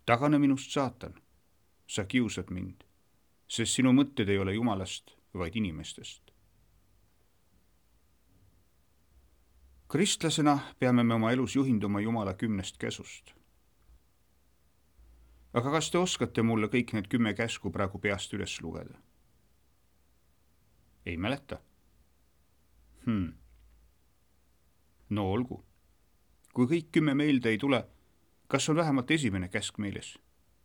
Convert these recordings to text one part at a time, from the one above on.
Tagane minust, saatan, sa kiusad mind, sest sinu mõtted ei ole Jumalast, vaid inimestest. Kristlasena peame me oma elus juhinduma Jumala 10 käsust. Aga kas te oskate mulle kõik need 10 käsku praegu peast üles lugeda? Ei mäleta? No olgu. Kui kõik 10 meelde ei tule, kas on vähemalt esimene käsk meeles?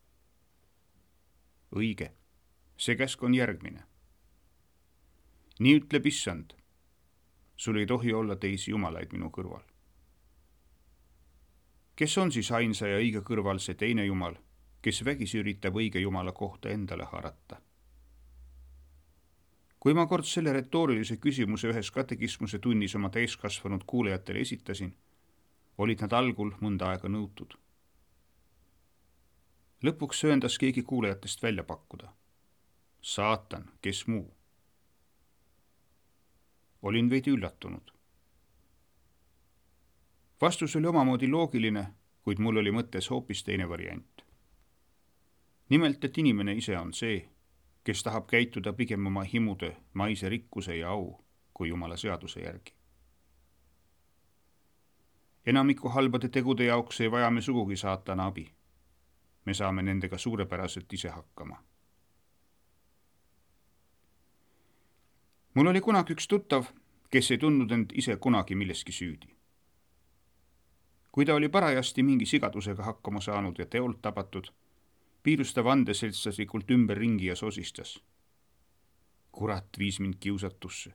Õige. See käsk on järgmine. Nii ütleb Issand. Sul ei tohi olla teisi jumalaid minu kõrval. Kes on siis ainsa ja õige kõrval see teine jumal, kes vägisi üritab õige jumala kohta endale haarata? Kui ma kord selle retoorilise küsimuse ühes katekismuse tunnis oma täiskasvanud kuulajatele esitasin, olid nad algul mõnda aega nõutud. Lõpuks sööndas keegi kuulajatest välja pakkuda. Saatan, kes muu? Olin veidi üllatunud. Vastus oli omamoodi loogiline, kuid mul oli mõttes hoopis teine variant. Nimelt, et inimene ise on see, kes tahab käituda pigem oma himude, maise rikkuse ja au kui Jumala seaduse järgi. Enamiku halbade tegude jaoks ei vaja me sugugi saatana abi. Me saame nendega suurepäraselt ise hakkama. Mul oli kunagi üks tuttav, kes ei tundnud end ise kunagi milleski süüdi. Kui ta oli parajasti mingi sigadusega hakkama saanud ja teolt tabatud, piirus ta vandeseltslaslikult ümberringi ja sosistas. Kurat viis mind kiusatusse.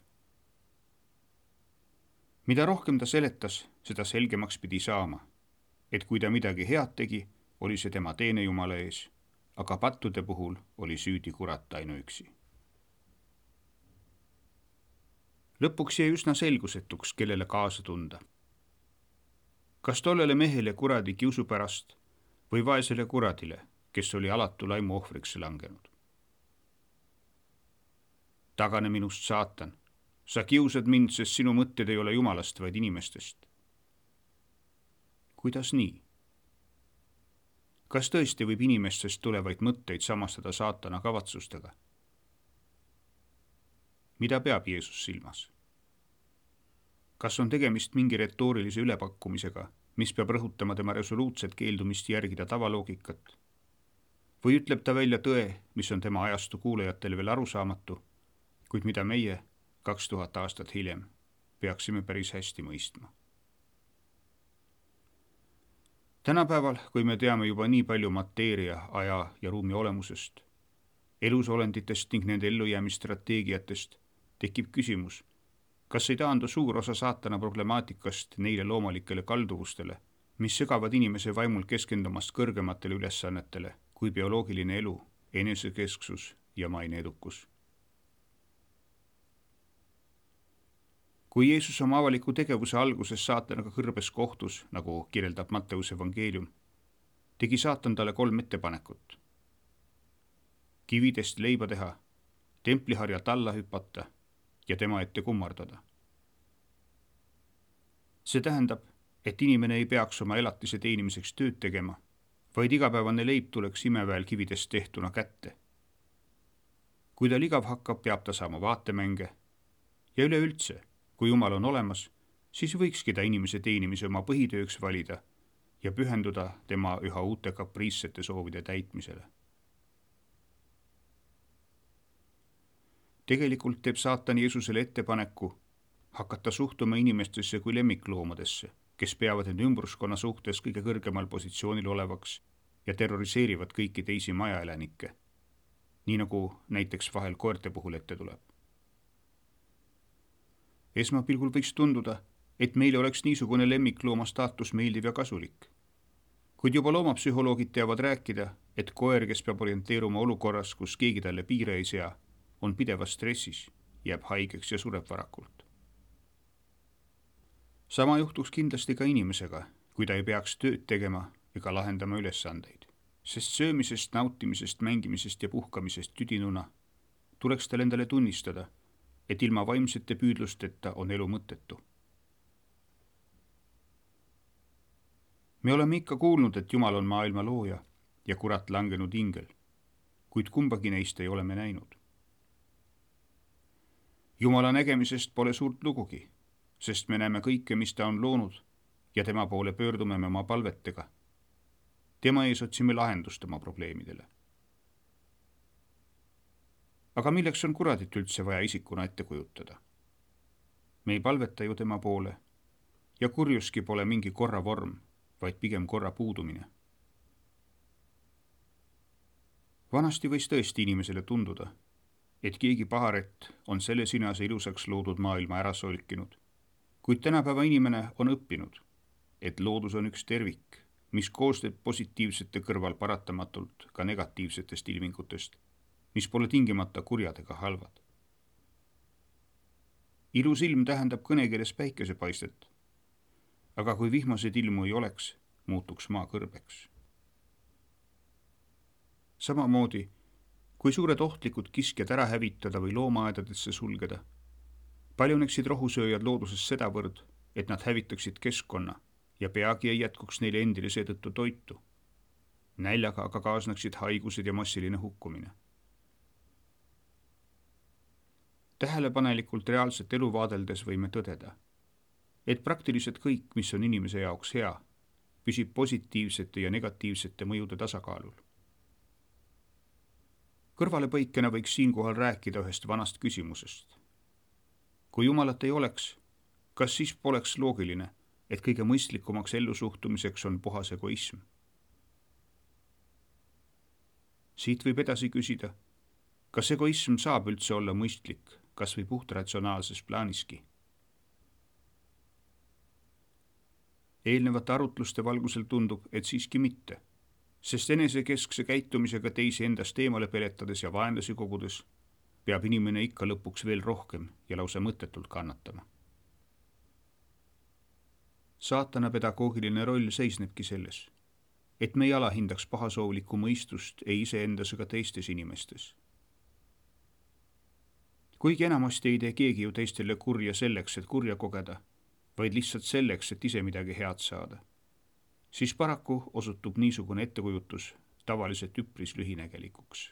Mida rohkem ta seletas, seda selgemaks pidi saama, et kui ta midagi head tegi, oli see tema teene Jumala ees, aga pattude puhul oli süüdi kurat ainuüksi. Lõpuks jäi üsna selgusetuks, kellele kaasa tunda. Kas tollele mehele kuradi kiusu pärast või vaesele kuradile, kes oli alatu laimu ohvriks langenud? Tagane minust, saatan, sa kiusad mind, sest sinu mõtted ei ole Jumalast, vaid inimestest. Kuidas nii? Kas tõesti võib inimestest tulevaid mõtteid samastada saatana kavatsustega? Mida peab Jeesus silmas? Kas on tegemist mingi retoorilise ülepakkumisega, mis peab rõhutama tema resoluutset keeldumist järgida tavaloogikat? Või ütleb ta välja tõe, mis on tema ajastu kuulajatele veel arusaamatu, kuid mida meie 2000 aastat hiljem peaksime päris hästi mõistma? Tänapäeval, kui me teame juba nii palju mateeria, aja ja ruumi olemusest, elusolenditest ning nende ellujäämisstrateegiatest, tekib küsimus, kas ei taandu suur osa saatana problemaatikast neile loomulikele kalduvustele, mis segavad inimese vaimul keskendumast kõrgematele ülesannetele kui bioloogiline elu, enesekesksus ja maine edukus. Kui Jeesus oma avaliku tegevuse alguses saatanaga kõrbes kohtus, nagu kirjeldab Matteuse evangeelium, tegi saatan talle 3 ettepanekut. Kividest leiba teha, templiharjalt alla hüpata ja tema ette kummardada. See tähendab, et inimene ei peaks oma elatise teenimiseks tööd tegema, vaid igapäevane leib tuleks imeväel kividest tehtuna kätte. Kui ta ligav hakkab, peab ta saama vaatemänge ja üleüldse, kui Jumal on olemas, siis võikski ta inimese teenimise oma põhitööks valida ja pühenduda tema üha uute kapriissete soovide täitmisele. Tegelikult teeb saatan Jeesusele ettepaneku hakata suhtuma inimestesse kui lemmikloomadesse, kes peavad end ümbruskonna suhtes kõige kõrgemal positsioonil olevaks ja terroriseerivad kõiki teisi majaelanikke, nii nagu näiteks vahel koerte puhul ette tuleb. Esmapilgul võiks tunduda, et meile oleks niisugune lemmiklooma staatus meeldiv ja kasulik. Kuid juba loomapsühholoogid teavad rääkida, et koer, kes peab orienteeruma olukorras, kus keegi talle piire ei sea, on pidevas stressis, jääb haigeks ja sureb varakult. Sama juhtuks kindlasti ka inimesega, kui ta ei peaks tööd tegema ega lahendama ülesandeid, sest söömisest, nautimisest, mängimisest ja puhkamisest tüdinuna tuleks tal endale tunnistada, et ilma vaimsete püüdlusteta on elu mõttetu. Me oleme ikka kuulnud, et Jumal on maailma looja ja kurat langenud ingel, kuid kumbagi neist ei ole me näinud. Jumala nägemisest pole suurt lugugi, sest me näeme kõike, mis ta on loonud ja tema poole pöördume me oma palvetega. Tema ees otsime lahendust oma probleemidele. Aga milleks on kuradit üldse vaja isikuna ette kujutada? Me ei palveta ju tema poole ja kurjuski pole mingi korra vorm, vaid pigem korra puudumine. Vanasti võis tõesti inimesele tunduda, et keegi paharet on selle sinase ilusaks loodud maailma ära solkinud, kuid tänapäeva inimene on õppinud, et loodus on üks tervik, mis koosneb positiivsete kõrval paratamatult ka negatiivsetest ilmingutest, mis pole tingimata kurjad ega halvad. Ilus ilm tähendab kõnekeeles päikesepaistet, aga kui vihmaseid ilmu ei oleks, muutuks maa kõrbeks. Samamoodi, kui suured ohtlikud kiskjad ära hävitada või loomaaedadesse sulgeda, paljuneksid rohusööjad looduses sedavõrd, et nad hävitaksid keskkonna ja peagi ei jätkuks neile endile seetõttu toitu. Näljaga aga kaasneksid haigused ja massiline hukkumine. Tähelepanelikult reaalset elu vaadeldes võime tõdeda, et praktiliselt kõik, mis on inimese jaoks hea, püsib positiivsete ja negatiivsete mõjude tasakaalul. Kõrvalepõikena võiks siinkohal rääkida ühest vanast küsimusest. Kui Jumalat ei oleks, kas siis poleks loogiline, et kõige mõistlikumaks ellusuhtumiseks on puhas egoism? Siit võib edasi küsida, kas egoism saab üldse olla mõistlik, kas või puhtratsionaalses plaaniski? Eelnevate arutluste valgusel tundub, et siiski mitte, sest enesekeskse käitumisega teisi endast eemale peletades ja vaenlasi kogudes peab inimene ikka lõpuks veel rohkem ja lausa mõttetult kannatama. Saatana pedagoogiline roll seisnebki selles, et me ei alahindaks pahasoovlikku mõistust ei iseendas ega teistes inimestes. Kuigi enamasti ei tee keegi ju teistele kurja selleks, et kurja kogeda, vaid lihtsalt selleks, et ise midagi head saada, siis paraku osutub niisugune ettekujutus tavaliselt üpris lühinägelikuks.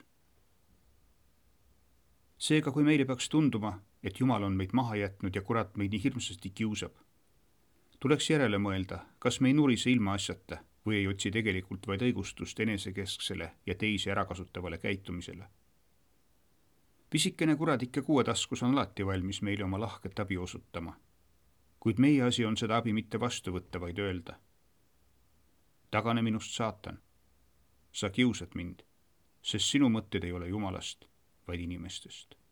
Seega, kui meile peaks tunduma, et Jumal on meid maha jätnud ja kurat meid nii hirmsasti kiusab, tuleks järele mõelda, kas me ei nurise ilma asjata või ei otsi tegelikult vaid õigustust enesekesksele ja teisi ärakasutavale käitumisele. Pisikene kuradike kuuetaskus on alati valmis meile oma lahket abi osutama, kuid meie asi on seda abi mitte vastu võtta, vaid öelda: tagane minust, saatan, sa kiusad mind, sest sinu mõtted ei ole Jumalast, vaid inimestest.